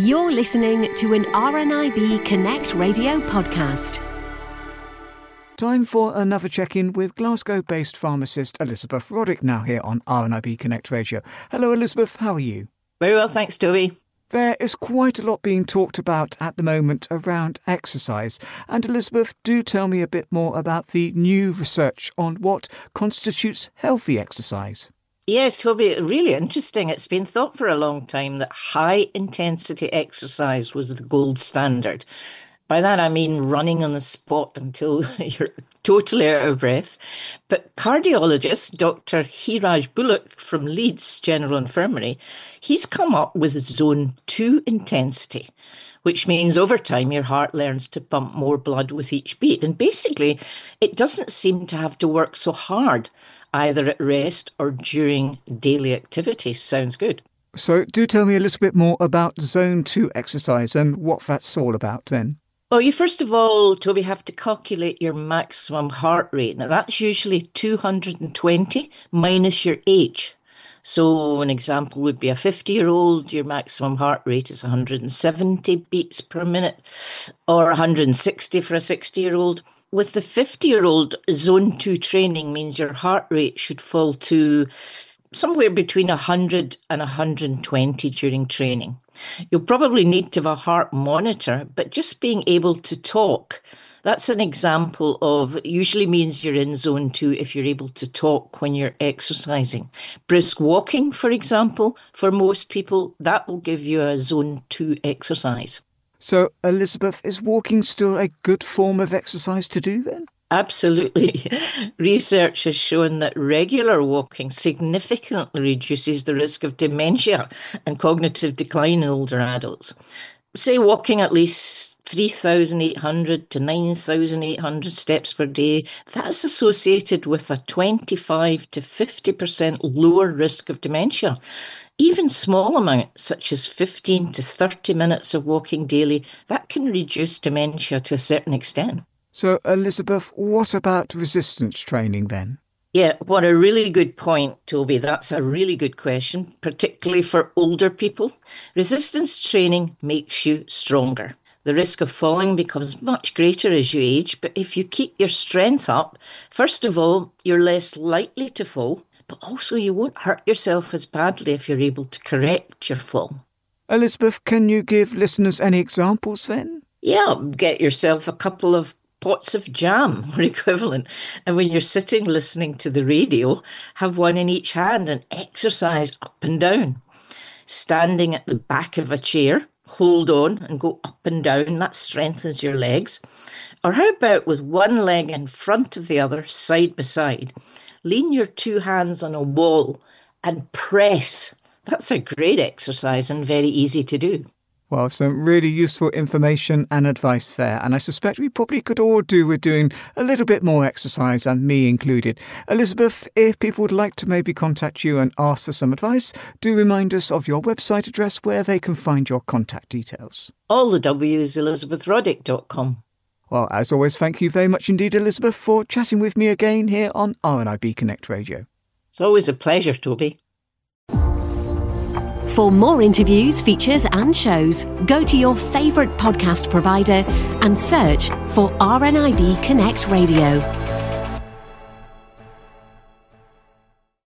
You're listening to an RNIB Connect radio podcast. Time for another check-in with Glasgow-based pharmacist Elizabeth Roddick now here on RNIB Connect Radio. Hello Elizabeth, how are you? Very well, thanks Toby. There is quite a lot being talked about at the moment around exercise. And Elizabeth, do tell me a bit more about the new research on what constitutes healthy exercise. Yes, Toby, really interesting. It's been thought for a long time that high-intensity exercise was the gold standard. By that I mean running on the spot until you're totally out of breath. But cardiologist Dr. Hiraj Bullock from Leeds General Infirmary, he's come up with zone 2 intensity, which means over time your heart learns to pump more blood with each beat. And basically, it doesn't seem to have to work so hard, either at rest or during daily activities. Sounds good. So do tell me a little bit more about zone 2 exercise and what that's all about then. Well, you first of all, Toby, have to calculate your maximum heart rate. Now, that's usually 220 minus your age. So an example would be a 50-year-old, your maximum heart rate is 170 beats per minute, or 160 for a 60-year-old. With the 50-year-old, zone 2 training means your heart rate should fall to somewhere between 100 and 120 during training. You'll probably need to have a heart monitor, but just being able to talk, that's an example of, usually means you're in zone 2 if you're able to talk when you're exercising. Brisk walking, for example, for most people, that will give you a zone 2 exercise. So, Elizabeth, is walking still a good form of exercise to do then? Absolutely. Research has shown that regular walking significantly reduces the risk of dementia and cognitive decline in older adults. Say walking at least 3,800 to 9,800 steps per day, that's associated with a 25 to 50% lower risk of dementia. Even small amounts, such as 15 to 30 minutes of walking daily, that can reduce dementia to a certain extent. So, Elizabeth, what about resistance training then? Yeah, what a really good point, Toby. That's a really good question, particularly for older people. Resistance training makes you stronger. The risk of falling becomes much greater as you age, but if you keep your strength up, first of all, you're less likely to fall, but also you won't hurt yourself as badly if you're able to correct your fall. Elizabeth, can you give listeners any examples then? Yeah, get yourself a couple of pots of jam or equivalent. And when you're sitting listening to the radio, have one in each hand and exercise up and down. Standing at the back of a chair, hold on and go up and down. That strengthens your legs. Or how about with one leg in front of the other, side by side? Lean your two hands on a wall and press. That's a great exercise and very easy to do. Well, some really useful information and advice there. And I suspect we probably could all do with doing a little bit more exercise, and me included. Elizabeth, if people would like to maybe contact you and ask for some advice, do remind us of your website address where they can find your contact details. All the W's, elizabethroddick.com. Well, as always, thank you very much indeed, Elizabeth, for chatting with me again here on RNIB Connect Radio. It's always a pleasure, Toby. For more interviews, features and shows, go to your favourite podcast provider and search for RNIB Connect Radio.